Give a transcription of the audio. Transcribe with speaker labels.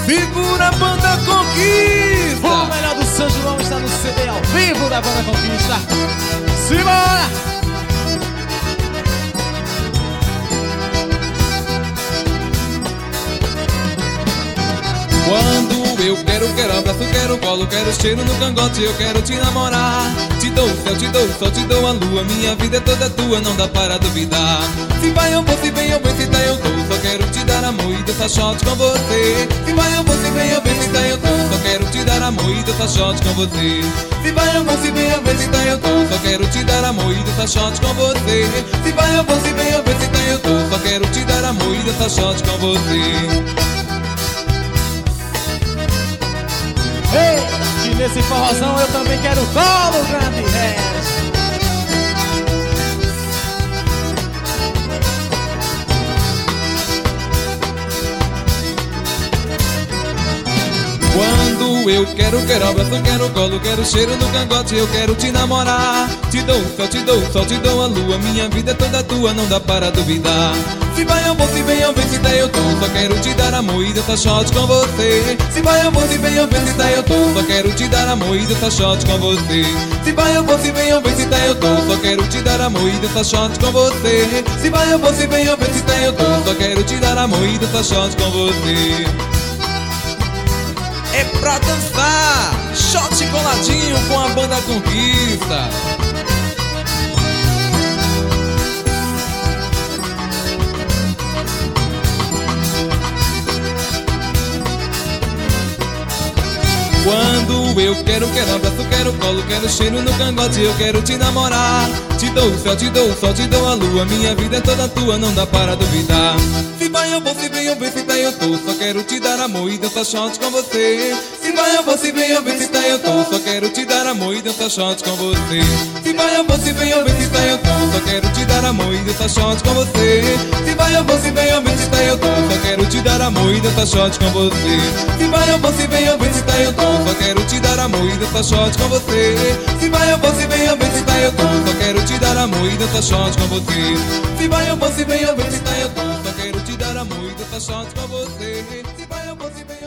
Speaker 1: Figura Banda Conquista.
Speaker 2: O melhor do São João está no CD ao vivo da Banda Conquista. Simbora!
Speaker 1: Quando eu quero abraço, quero colo, quero cheiro no cangote, eu quero te namorar. Te dou o céu, te dou o sol, te dou a lua, minha vida é toda tua, não dá para duvidar. Se vai eu vou, se vem eu venho, se tá eu tô, só quero te dar amor e dançar shot com você. Se vai eu vou, se vem eu venho, se tá eu tô, só quero te dar amor e dançar shot com você. Se vai eu vou, se vem eu venho, se tá eu tô, só quero te dar amor e dançar shot com você. Se vai eu vou, se vem eu venho, se tá eu tô, só quero te dar amor e dançar shot com você.
Speaker 2: Ei, que nesse forrozão eu também quero colo, grande resto.
Speaker 1: Quando eu quero abraço, quero colo, quero cheiro no cangote, eu quero te namorar. Te dou o céu, te dou o sol, te dou a lua, minha vida é toda tua, não dá para duvidar. Se vai eu vou, se vem eu venho, se tá eu tô, só quero te dar amor e dançar shot com você. Se vai eu vou, se vem eu venho, se tá eu tô, só quero te dar amor e dançar shot com você. Se vai eu vou, se vem eu venho, se tá eu tô, só quero te dar amor e dançar shot com você. Se vai eu vou, se vem eu venho, se tá eu tô, só quero te dar amor e dançar shot com você. É pra dançar, shot coladinho com a Banda Conquista. Quando eu quero abraço, quero colo, quero cheiro no cangote, eu quero te namorar. Te dou o céu, te dou o sol, te dou a lua, minha vida é toda tua, não dá para duvidar. Se vai eu vou, se vem eu venho, se tá eu tô, só quero te dar amor e dançar shot com você. Se vai eu vou, se vem eu venho, se tá eu tô, só quero te dar amor e dançar shot com você. Se vai eu vou, se vem eu venho, se tá eu tô, só quero te dar amor e dançar shot com você. Se vai eu vou, se vem eu venho, se tá eu tô, só quero te dar amor e dançar shot com você. Se vai eu vou, se vem eu venho, se tá eu tô, só quero te dar amor e dançar shot com você. Se vai eu vou, se vem eu venho, se tá eu tô, só quero te dar amor e dançar shot com você. Se vai eu vou, se vem eu venho, se tá eu tô, só quero te dar amor e dançar shot com você. Se vai eu vou, se vem